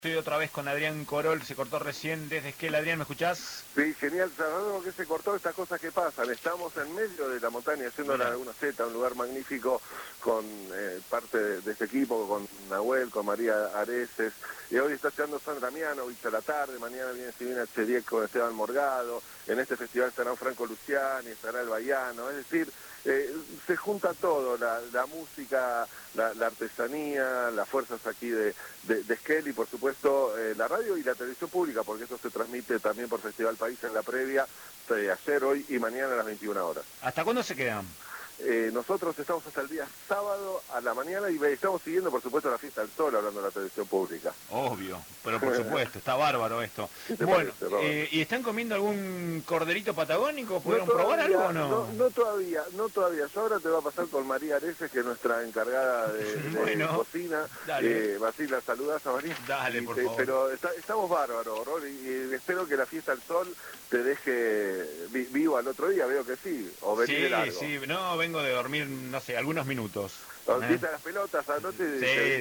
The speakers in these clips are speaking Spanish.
Estoy otra vez con Adrián Corol, se cortó recién desde Esquel. Adrián, ¿me escuchás? Sí, genial, sabemos que se cortó estas cosas que pasan. Estamos en medio de la montaña haciendo la Laguna Z, un lugar magnífico con parte de este equipo, con Nahuel, con María Areces. Y hoy está llegando Sandra Mianovich a la tarde, mañana viene Silvina Chediek con Esteban Morgado. En este festival estarán Franco Luciani, estará el Baiano, es decir, se junta todo, la música, la artesanía, las fuerzas aquí de Esquel y por supuesto la radio y la televisión pública, porque esto se transmite también por Festival País en la previa, ayer, hoy y mañana a las 21 horas. ¿Hasta cuándo se quedan? Nosotros estamos hasta el día sábado a la mañana y estamos siguiendo por supuesto la Fiesta del Sol hablando de la televisión pública. Obvio, pero por supuesto, está bárbaro esto. Bueno, parece, ¿y están comiendo algún corderito patagónico? ¿Pudieron probar algo o no? No todavía. Yo ahora te voy a pasar con María Areces, que es nuestra encargada de cocina. Basila, saludás a María. Dale, por favor. Pero estamos bárbaros, Rol, y espero que la Fiesta del Sol te deje vivo al otro día, veo que sí, o venir de largo. Sí, no, vengo de dormir, no sé, algunos minutos. ¿Viste las pelotas anoche?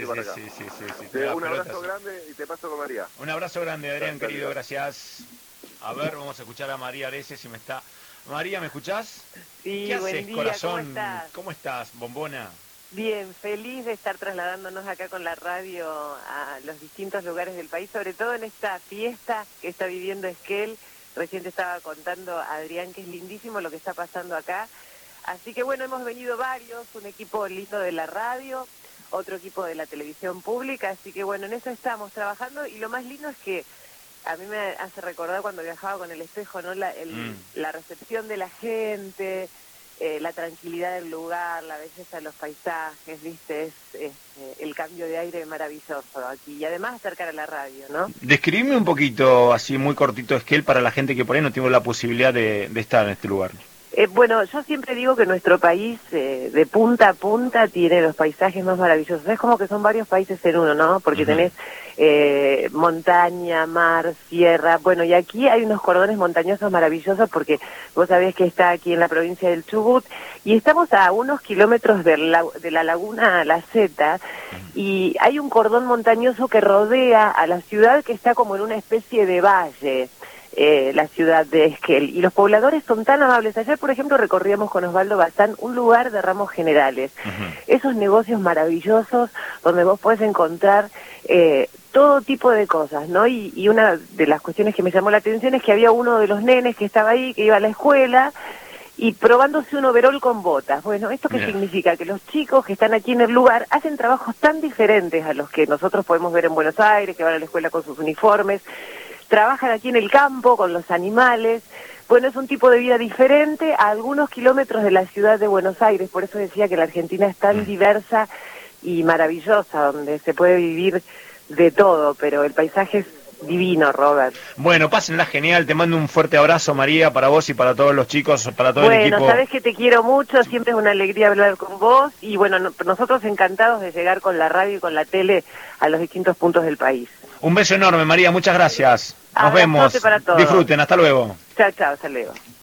Sí. Un abrazo grande y te paso con María. Un abrazo grande, Adrián, querido, gracias. A ver, vamos a escuchar a María Areces si me está... María, ¿me escuchás? Sí, ¿Qué buen haces, día, corazón? ¿Cómo estás, bombona? Bien, feliz de estar trasladándonos acá con la radio a los distintos lugares del país, sobre todo en esta fiesta que está viviendo Esquel. Recién te estaba contando, Adrián, que es lindísimo lo que está pasando acá. Así que bueno, hemos venido varios, un equipo lindo de la radio, otro equipo de la televisión pública, así que bueno, en eso estamos trabajando y lo más lindo es que a mí me hace recordar cuando viajaba con el espejo, ¿no? La recepción de la gente, la tranquilidad del lugar, la belleza de los paisajes, ¿viste? Es el cambio de aire maravilloso aquí y además acercar a la radio, ¿no? Describime un poquito, así muy cortito, Esquel, para la gente que por ahí no tiene la posibilidad de estar en este lugar. Bueno, yo siempre digo que nuestro país de punta a punta tiene los paisajes más maravillosos. Es como que son varios países en uno, ¿no? Porque tenés montaña, mar, sierra. Bueno, y aquí hay unos cordones montañosos maravillosos porque vos sabés que está aquí en la provincia del Chubut y estamos a unos kilómetros de la laguna La Zeta y hay un cordón montañoso que rodea a la ciudad que está como en una especie de valle. La ciudad de Esquel, y los pobladores son tan amables. Ayer, por ejemplo, recorríamos con Osvaldo Bazán un lugar de ramos generales, esos negocios maravillosos donde vos podés encontrar todo tipo de cosas, ¿no? Y una de las cuestiones que me llamó la atención es que había uno de los nenes que estaba ahí, que iba a la escuela, y probándose un overol con botas. Bueno, ¿esto qué significa? Que los chicos que están aquí en el lugar hacen trabajos tan diferentes a los que nosotros podemos ver en Buenos Aires, que van a la escuela con sus uniformes, trabajan aquí en el campo con los animales. Bueno, es un tipo de vida diferente a algunos kilómetros de la ciudad de Buenos Aires, por eso decía que la Argentina es tan diversa y maravillosa, donde se puede vivir de todo, pero el paisaje es divino, Robert. Bueno, pásenla genial, te mando un fuerte abrazo, María, para vos y para todos los chicos, para todo el equipo. Bueno, sabes que te quiero mucho, siempre es una alegría hablar con vos, y bueno, nosotros encantados de llegar con la radio y con la tele a los distintos puntos del país. Un beso enorme, María, muchas gracias. Nos vemos. Para todos. Disfruten, hasta luego. Chao, hasta luego.